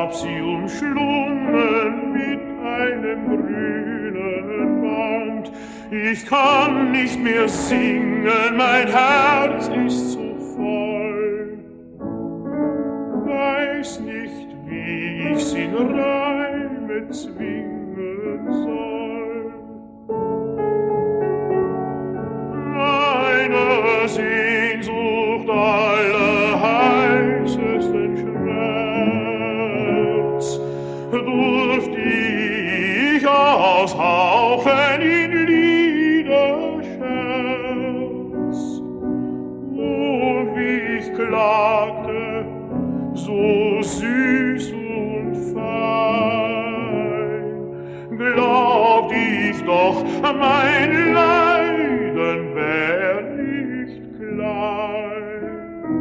hab sie umschlungen mit einem grünen Band. Ich kann nicht mehr singen, mein Herz ist so voll. Weiß nicht, wie ich's in Reime zwingen soll. Meine Sehnsucht allerheißesten Schmerz durft ich aushauchen in Liederscherz. Und wie ich klagte, so süß und fein, glaubt ich doch, mein Leiden wär nicht klein.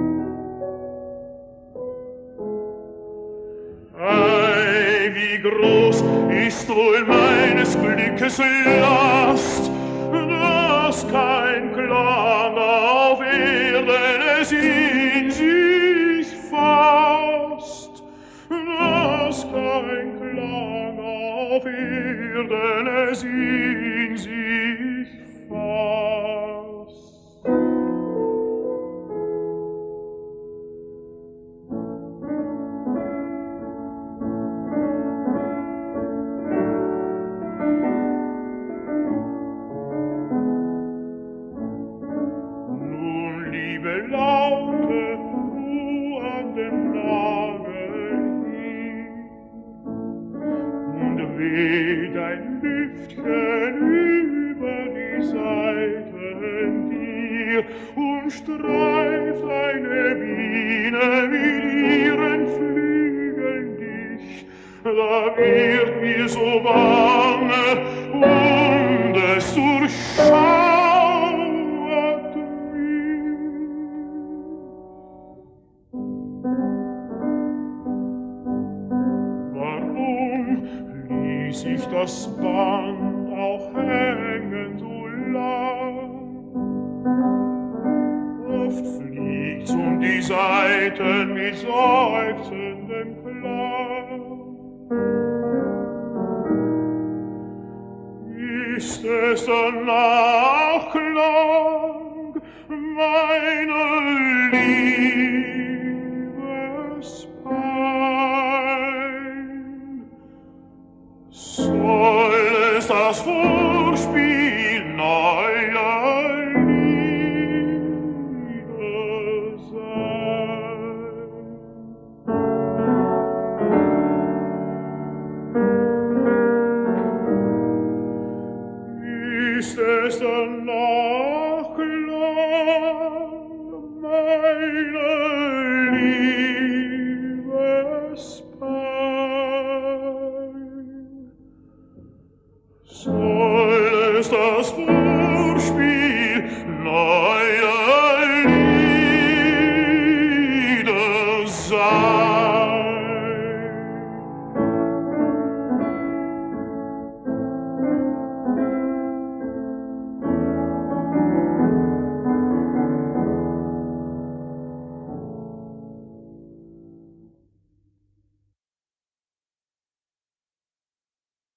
Ei, wie groß ist wohl meines Glückes Last, dass kein Klang auf Erden es in sich fasst, dass kein Klang auf Erden es in sich fasst. Nun, liebe Laute, du an dem Nagel hin, und weh dein Lüftchen über die Saiten dir und streif deine Biene mit ihren Flügeln dich, da wird mir so bange und es durchschauert mich. Warum ließ ich das Band auch hängen so lang? Oft fliegt's um die Saiten mit seufzendem Klang. Ist es ein Nachklang meiner Liebespein? Soll es das Vorspiel